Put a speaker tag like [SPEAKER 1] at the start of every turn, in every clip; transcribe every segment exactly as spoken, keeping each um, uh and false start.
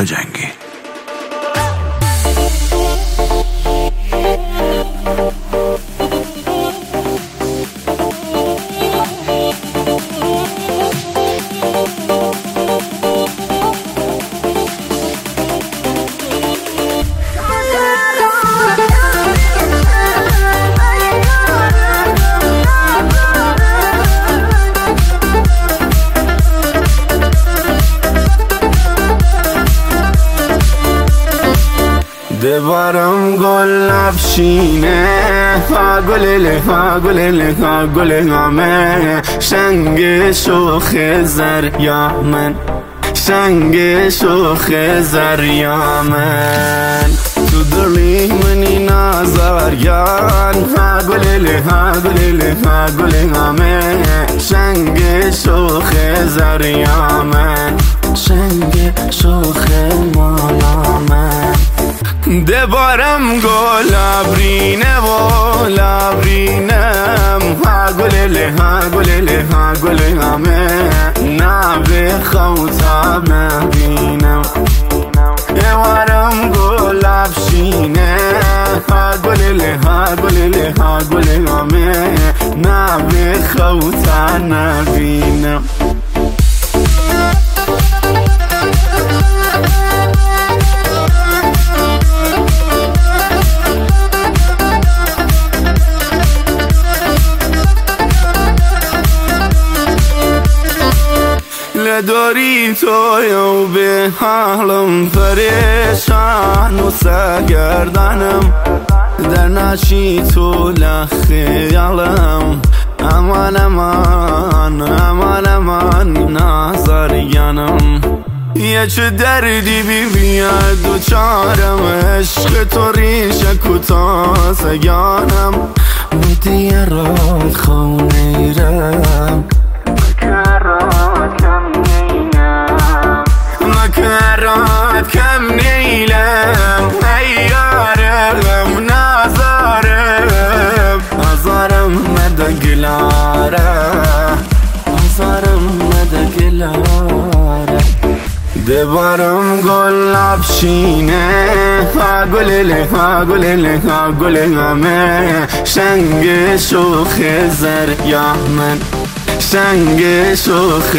[SPEAKER 1] بجنگی.
[SPEAKER 2] دبارم گل افشینه ها گلله ها گلله ها گل همه شنگ شوخ زریامن شنگ شوخ زریامن تو دلی منی نازاریان ها گلله ها گلله ها گل همه شنگ شوخ زریامن شنگ شوخ مالامن دبارم گل ابرینه و لابرینم ها گلله ها گلله ها گل همه نبه خوتا مبینم دبارم گل ابشینه ها گلله ها گلله ها گل همه نبه خوتا نبینم. داری تو یو به حالم پریشان و سرگردنم در نشی تو لخیالم امان امان امان امان نازریانم یه چه دردی بی بیاد و چارم عشق تو ریشه کتا سیانم و دیرات خونه رم مكرات كم نيلم هيارم نازارم أزارم مدقلارة أزارم مدقلارة دبارم گل ابشینه ها گلله ها گلله ها گل همه شنگ شوخ زریامن شنگ شوخ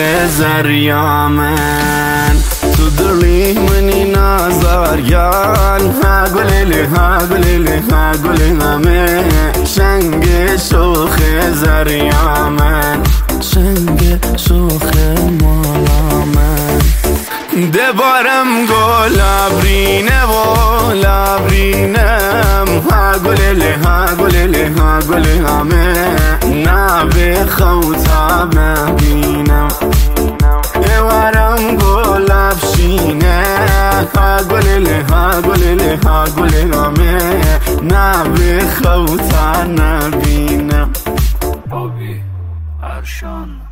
[SPEAKER 2] زریامن تو دلی منی نازاریان ها گلله ها گلله ها گل همه شنگ شوخ زریامن شنگ شوخ مالامن دبارم گل ابرینه و لابرینم ها گلله ها گلله ها گل همه نبه خوتا مبینم دبارم گل افشینه ها گلله ها گلله ها گل همه نبه خوتا نبینم.
[SPEAKER 1] بابی ارشان